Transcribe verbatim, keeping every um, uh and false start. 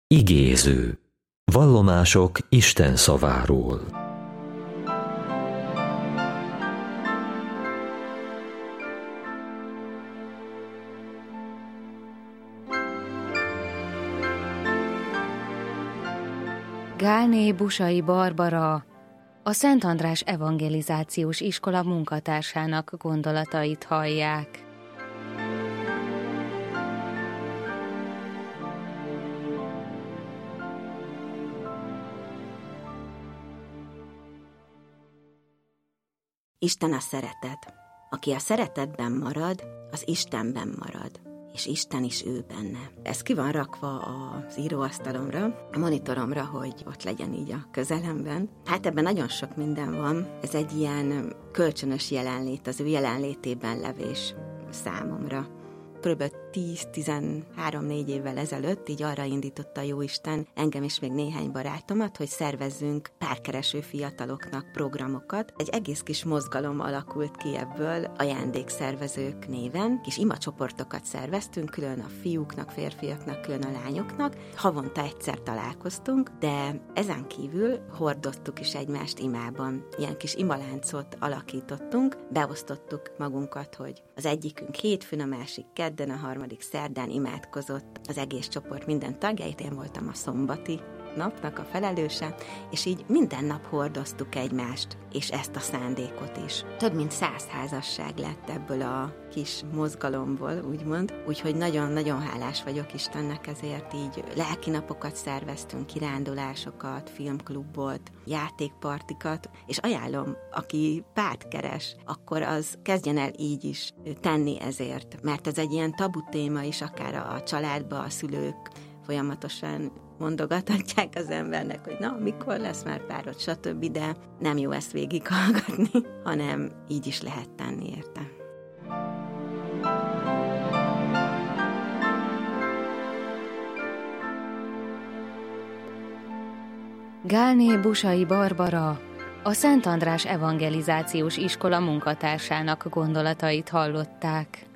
Igéző. Vallomások Isten szaváról. Gálné Busai Barbara, a Szent András Evangelizációs Iskola munkatársának gondolatait hallják. Isten a szeretet. Aki a szeretetben marad, az Istenben marad, és Isten is ő benne. Ez ki van rakva az íróasztalomra, a monitoromra, hogy ott legyen így a közelemben. Hát ebben nagyon sok minden van. Ez egy ilyen kölcsönös jelenlét, az ő jelenlétében levés számomra. Körülbelül tíz-tizenhárom-négy évvel ezelőtt így arra indította Jóisten engem és még néhány barátomat, hogy szervezzünk párkereső fiataloknak programokat. Egy egész kis mozgalom alakult ki ebből, ajándékszervezők néven. Kis imacsoportokat szerveztünk, külön a fiúknak, férfiaknak, külön a lányoknak. Havonta egyszer találkoztunk, de ezen kívül hordoztuk is egymást imában. Ilyen kis imaláncot alakítottunk, beosztottuk magunkat, hogy az egyikünk hétfőn, a másik kedden, a harmadik szerdán imádkozott az egész csoport minden tagjait, én voltam a szombati napnak a felelőse, és így minden nap hordoztuk egymást, és ezt a szándékot is. Több mint száz házasság lett ebből a kis mozgalomból, úgymond, úgyhogy nagyon-nagyon hálás vagyok Istennek ezért, így lelkinapokat szerveztünk, kirándulásokat, filmklubot, játékpartikat, és ajánlom, aki párt keres, akkor az kezdjen el így is tenni ezért, mert ez egy ilyen tabu téma is, akár a családba, a szülők folyamatosan mondogathatják az embernek, hogy na, mikor lesz már párod, stb., de nem jó ezt végighallgatni, hanem így is lehet tenni érte. Gálné Busai Barbara, a Szent András Evangelizációs Iskola munkatársának gondolatait hallották.